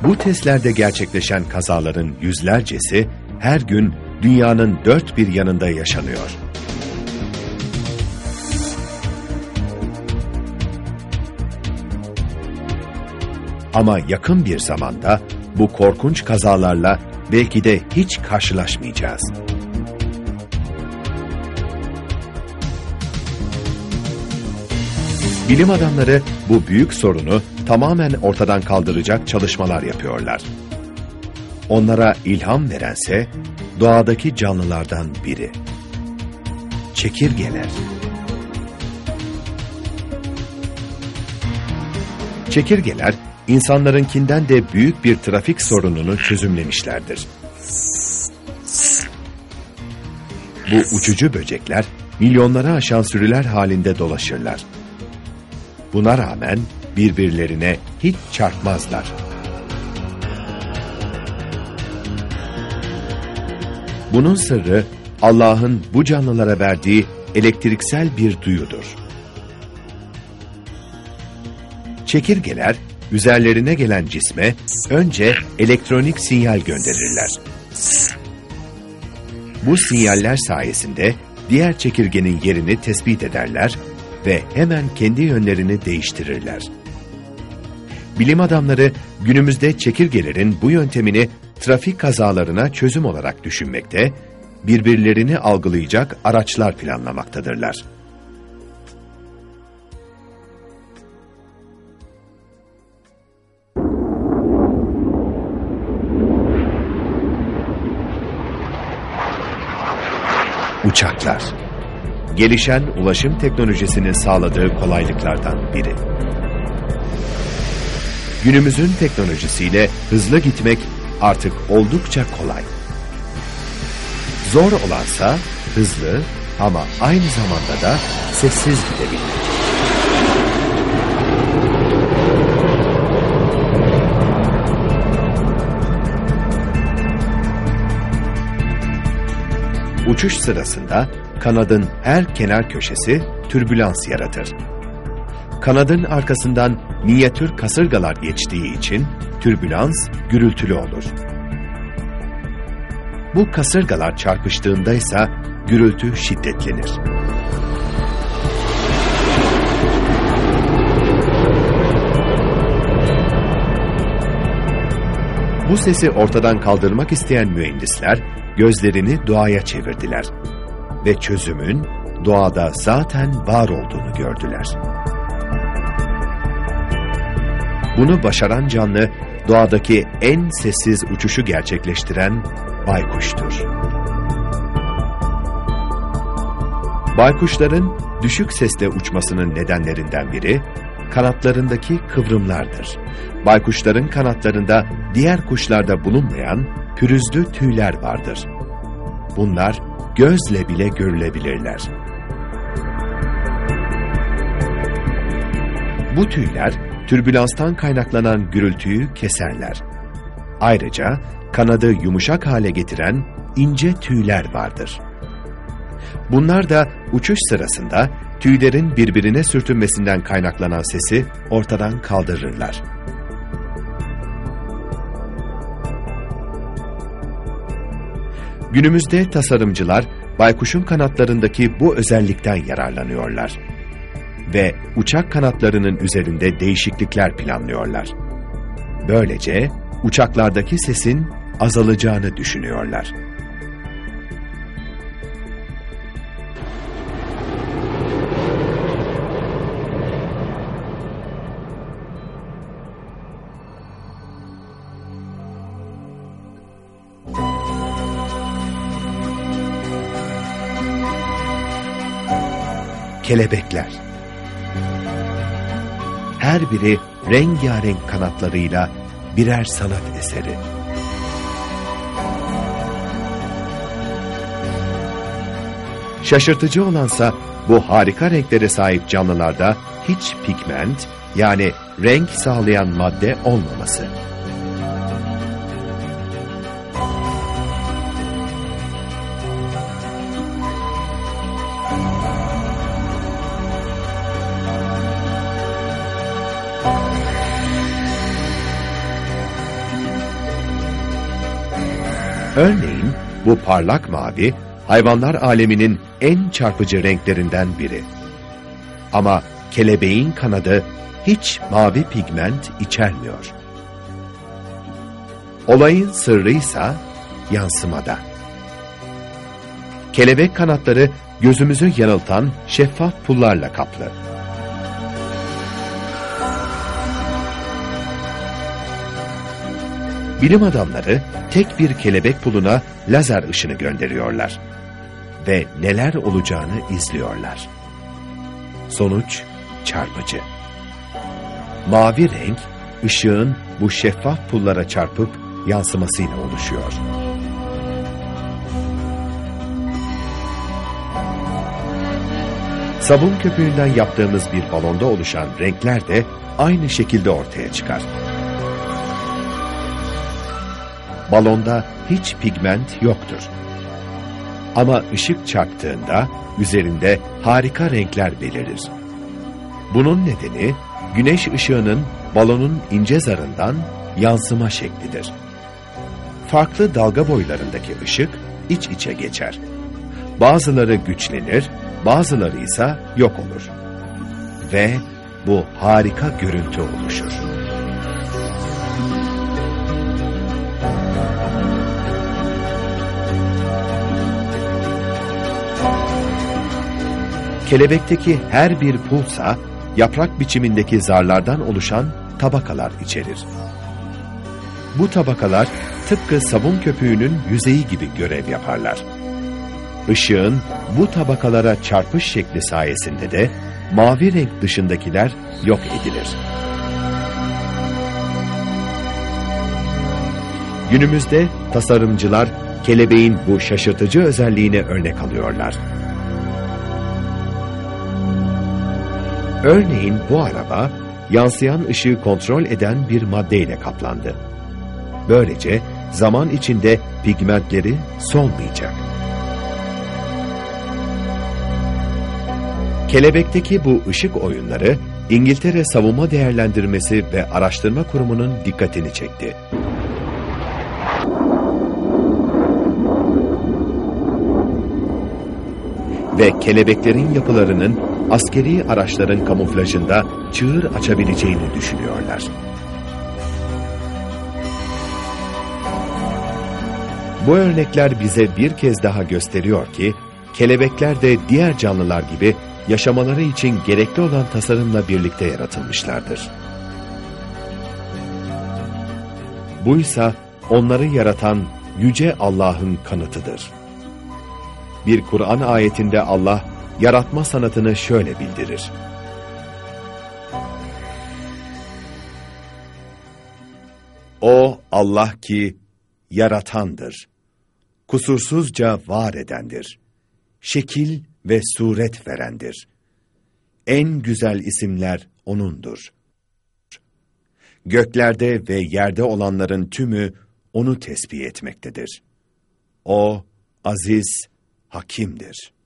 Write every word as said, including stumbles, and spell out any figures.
Bu testlerde gerçekleşen kazaların yüzlercesi her gün dünyanın dört bir yanında yaşanıyor. Ama yakın bir zamanda bu korkunç kazalarla belki de hiç karşılaşmayacağız. Bilim adamları bu büyük sorunu tamamen ortadan kaldıracak çalışmalar yapıyorlar. Onlara ilham verense doğadaki canlılardan biri. Çekirgeler. Çekirgeler, insanlarınkinden de büyük bir trafik sorununu çözümlemişlerdir. Bu uçucu böcekler, milyonları aşan sürüler halinde dolaşırlar. Buna rağmen birbirlerine hiç çarpmazlar. Bunun sırrı, Allah'ın bu canlılara verdiği elektriksel bir duyudur. Çekirgeler, üzerlerine gelen cisme önce elektronik sinyal gönderirler. Bu sinyaller sayesinde diğer çekirgenin yerini tespit ederler ve hemen kendi yönlerini değiştirirler. Bilim adamları günümüzde çekirgelerin bu yöntemini trafik kazalarına çözüm olarak düşünmekte, birbirlerini algılayacak araçlar planlamaktadırlar. Uçaklar. Gelişen ulaşım teknolojisinin sağladığı kolaylıklardan biri. Günümüzün teknolojisiyle hızlı gitmek artık oldukça kolay. Zor olansa hızlı ama aynı zamanda da sessiz gidebilmek. Uçuş sırasında kanadın her kenar köşesi türbülans yaratır. Kanadın arkasından minyatür kasırgalar geçtiği için türbülans gürültülü olur. Bu kasırgalar çarpıştığında ise gürültü şiddetlenir. Bu sesi ortadan kaldırmak isteyen mühendisler gözlerini doğaya çevirdiler ve çözümün doğada zaten var olduğunu gördüler. Bunu başaran canlı, doğadaki en sessiz uçuşu gerçekleştiren baykuştur. Baykuşların düşük sesle uçmasının nedenlerinden biri, kanatlarındaki kıvrımlardır. Baykuşların kanatlarında diğer kuşlarda bulunmayan pürüzlü tüyler vardır. Bunlar gözle bile görülebilirler. Bu tüyler, türbülanstan kaynaklanan gürültüyü keserler. Ayrıca kanadı yumuşak hale getiren ince tüyler vardır. Bunlar da uçuş sırasında tüylerin birbirine sürtünmesinden kaynaklanan sesi ortadan kaldırırlar. Günümüzde tasarımcılar baykuşun kanatlarındaki bu özellikten yararlanıyorlar ve uçak kanatlarının üzerinde değişiklikler planlıyorlar. Böylece uçaklardaki sesin azalacağını düşünüyorlar. Kelebekler. Her biri rengarenk kanatlarıyla birer sanat eseri. Şaşırtıcı olansa bu harika renklere sahip canlılarda hiç pigment, yani renk sağlayan madde olmaması. Örneğin bu parlak mavi, hayvanlar aleminin en çarpıcı renklerinden biri. Ama kelebeğin kanadı hiç mavi pigment içermiyor. Olayın sırrıysa yansımada. Kelebek kanatları gözümüzü yanıltan şeffaf pullarla kaplı. Bilim adamları tek bir kelebek puluna lazer ışını gönderiyorlar ve neler olacağını izliyorlar. Sonuç çarpıcı. Mavi renk, ışığın bu şeffaf pullara çarpıp yansımasıyla oluşuyor. Sabun köpüğünden yaptığımız bir balonda oluşan renkler de aynı şekilde ortaya çıkar. Balonda hiç pigment yoktur. Ama ışık çarptığında üzerinde harika renkler belirir. Bunun nedeni güneş ışığının balonun ince zarından yansıma şeklidir. Farklı dalga boylarındaki ışık iç içe geçer. Bazıları güçlenir, bazıları ise yok olur. Ve bu harika görüntü oluşur. Kelebekteki her bir pulsa yaprak biçimindeki zarlardan oluşan tabakalar içerir. Bu tabakalar tıpkı sabun köpüğünün yüzeyi gibi görev yaparlar. Işığın bu tabakalara çarpış şekli sayesinde de mavi renk dışındakiler yok edilir. Günümüzde tasarımcılar kelebeğin bu şaşırtıcı özelliğine örnek alıyorlar. Örneğin bu araba, yansıyan ışığı kontrol eden bir maddeyle kaplandı. Böylece zaman içinde pigmentleri solmayacak. Kelebekteki bu ışık oyunları, İngiltere Savunma Değerlendirmesi ve Araştırma Kurumu'nun dikkatini çekti. Ve kelebeklerin yapılarının askeri araçların kamuflajında çığır açabileceğini düşünüyorlar. Bu örnekler bize bir kez daha gösteriyor ki, kelebekler de diğer canlılar gibi yaşamaları için gerekli olan tasarımla birlikte yaratılmışlardır. Buysa onları yaratan Yüce Allah'ın kanıtıdır. Bir Kur'an ayetinde Allah, yaratma sanatını şöyle bildirir. O Allah ki yaratandır, kusursuzca var edendir, şekil ve suret verendir. En güzel isimler O'nundur. Göklerde ve yerde olanların tümü O'nu tesbih etmektedir. O aziz, hakimdir.